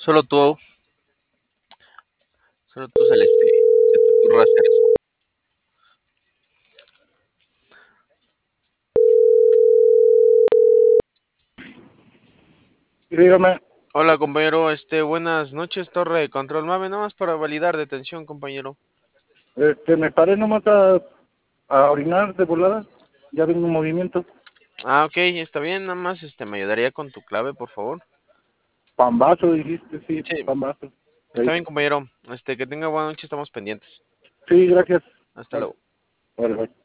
Solo tú, solo tú, Celeste, se te ocurre hacer eso. Y dígame, Hola, compañero, buenas noches, Torre de Control Mave, nada más para validar detención, compañero. me paré nomás a orinar de volada, ya vengo en movimiento. Ah, ok, está bien, nada más, me ayudaría con tu clave, por favor. Pambazo, dijiste, sí, Sí, pambazo. está Ahí. bien, compañero. Que tenga buena noche, estamos pendientes. Sí, gracias. Hasta Vale, luego. vale, vale.